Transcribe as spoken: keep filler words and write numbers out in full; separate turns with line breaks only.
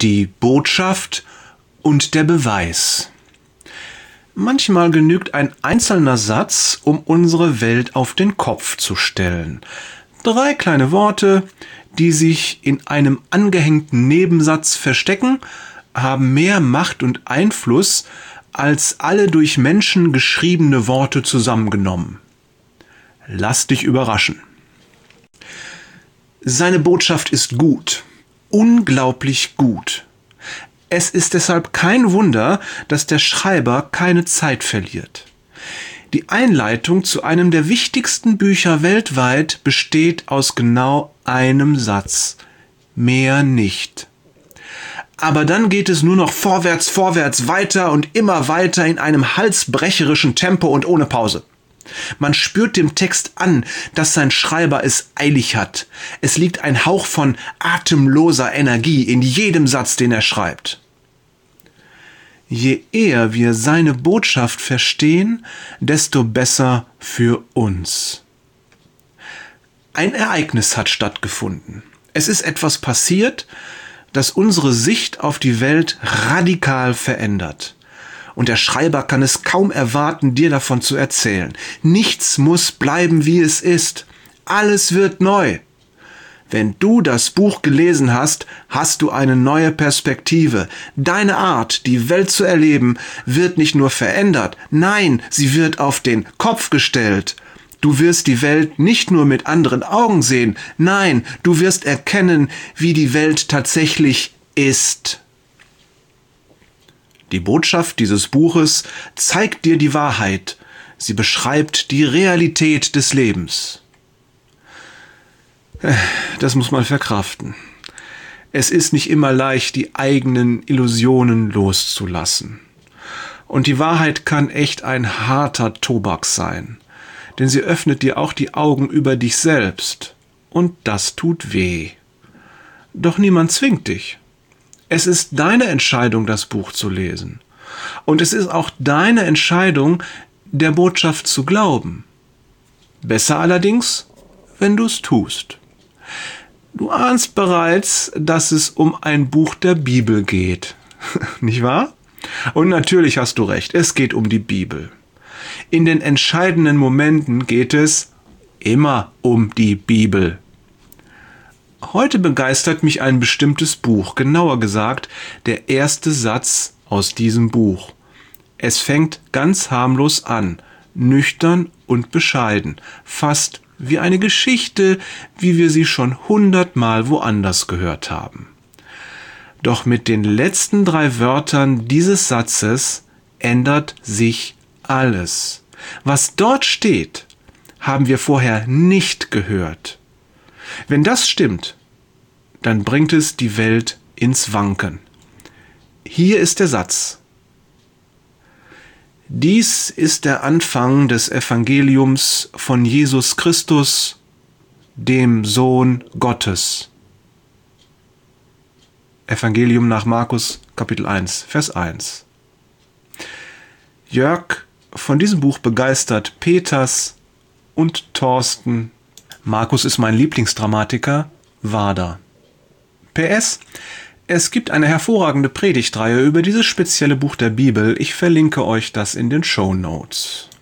die Botschaft und der Beweis. Manchmal genügt ein einzelner Satz, um unsere Welt auf den Kopf zu stellen. Drei kleine Worte, die sich in einem angehängten Nebensatz verstecken, haben mehr Macht und Einfluss als alle durch Menschen geschriebene Worte zusammengenommen. Lass dich überraschen. Seine Botschaft ist gut, unglaublich gut. Es ist deshalb kein Wunder, dass der Schreiber keine Zeit verliert. Die Einleitung zu einem der wichtigsten Bücher weltweit besteht aus genau einem Satz. Mehr nicht. Aber dann geht es nur noch vorwärts, vorwärts, weiter und immer weiter in einem halsbrecherischen Tempo und ohne Pause. Man spürt dem Text an, dass sein Schreiber es eilig hat. Es liegt ein Hauch von atemloser Energie in jedem Satz, den er schreibt. Je eher wir seine Botschaft verstehen, desto besser für uns. Ein Ereignis hat stattgefunden. Es ist etwas passiert, das unsere Sicht auf die Welt radikal verändert. Und der Schreiber kann es kaum erwarten, dir davon zu erzählen. Nichts muss bleiben, wie es ist. Alles wird neu. Wenn du das Buch gelesen hast, hast du eine neue Perspektive. Deine Art, die Welt zu erleben, wird nicht nur verändert, nein, sie wird auf den Kopf gestellt. Du wirst die Welt nicht nur mit anderen Augen sehen, nein, du wirst erkennen, wie die Welt tatsächlich ist. Die Botschaft dieses Buches zeigt dir die Wahrheit. Sie beschreibt die Realität des Lebens. Das muss man verkraften. Es ist nicht immer leicht, die eigenen Illusionen loszulassen. Und die Wahrheit kann echt ein harter Tobak sein. Denn sie öffnet dir auch die Augen über dich selbst. Und das tut weh. Doch niemand zwingt dich. Es ist deine Entscheidung, das Buch zu lesen. Und es ist auch deine Entscheidung, der Botschaft zu glauben. Besser allerdings, wenn du es tust. Du ahnst bereits, dass es um ein Buch der Bibel geht. Nicht wahr? Und natürlich hast du recht, es geht um die Bibel. In den entscheidenden Momenten geht es immer um die Bibel. Heute begeistert mich ein bestimmtes Buch, genauer gesagt der erste Satz aus diesem Buch. Es fängt ganz harmlos an, nüchtern und bescheiden, fast wie eine Geschichte, wie wir sie schon hundertmal woanders gehört haben. Doch mit den letzten drei Wörtern dieses Satzes ändert sich alles. Was dort steht, haben wir vorher nicht gehört. Wenn das stimmt, dann bringt es die Welt ins Wanken. Hier ist der Satz. Dies ist der Anfang des Evangeliums von Jesus Christus, dem Sohn Gottes. Evangelium nach Markus, Kapitel eins, Vers eins. Jörg, von diesem Buch begeistert Peters und Thorsten. Markus ist mein Lieblingsdramatiker, Wader. P S. Es gibt eine hervorragende Predigtreihe über dieses spezielle Buch der Bibel. Ich verlinke euch das in den Shownotes.